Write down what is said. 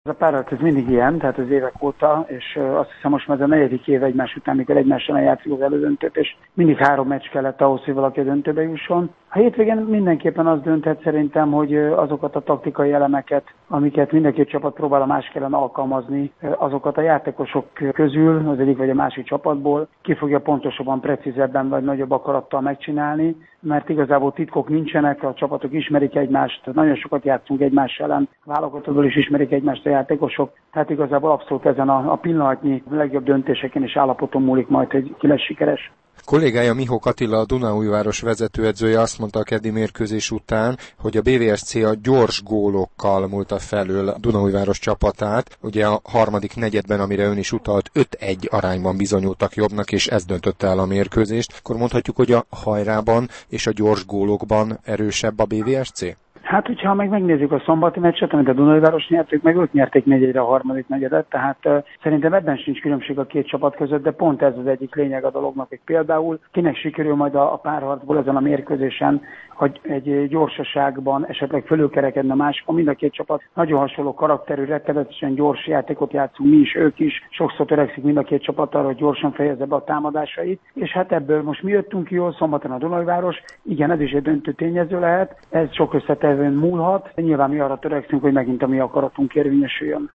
Ez a párharc ez mindig ilyen, tehát az évek óta, és azt hiszem most már ez a 4. év egymás után, mikor egymással játszik az elődöntőt, és mindig 3 meccs kellett ahhoz, hogy valaki a döntőbe jusson. A hétvégén mindenképpen az dönthet szerintem, hogy azokat a taktikai elemeket, amiket mind a két csapat próbál a másik ellen alkalmazni, azokat a játékosok közül, az egyik vagy a másik csapatból ki fogja pontosabban, precízebben vagy nagyobb akarattal megcsinálni, mert igazából titkok nincsenek, a csapatok ismerik egymást, nagyon sokat játszunk egymás ellen, válogatottból is ismerik egymást a játékosok, tehát igazából abszolút ezen a pillanatnyi legjobb döntéseken és állapoton múlik majd, hogy ki lesz sikeres. Kollégája Mihok Attila, a Dunaújváros vezetőedzője azt mondta a keddi mérkőzés után, hogy a BVSC a gyors gólokkal múlta felül a Dunaújváros csapatát. Ugye a harmadik negyedben, amire ön is utalt, 5-1 arányban bizonyultak jobbnak, és ez döntötte el a mérkőzést. Akkor mondhatjuk, hogy a hajrában és a gyors gólokban erősebb a BVSC? Hát, hogyha megnézzük a szombati meccset, amit a Dunaújváros nyert, ők meg ők nyerték 4-1-re a harmadik negyedet, tehát szerintem ebben sincs különbség a két csapat között, de pont ez az egyik lényeg a dolognak, hogy például kinek sikerül majd a párharcból ezen a mérkőzésen, hogy egy gyorsaságban esetleg fölülkerekedne másikon, mind a két csapat nagyon hasonló karakterű, rettenetesen gyors játékot játszunk, mi is, ők is, sokszor törekszik mind a két csapat arra, hogy gyorsan fejezze be a támadásait, és hát ebből most mi jöttünk ki jól, szombaton a Dunaújváros, igen, ez is egy döntő tényező lehet, ez sok összetevően múlhat, nyilván mi arra törekszünk, hogy megint a mi akaratunk érvényesüljön.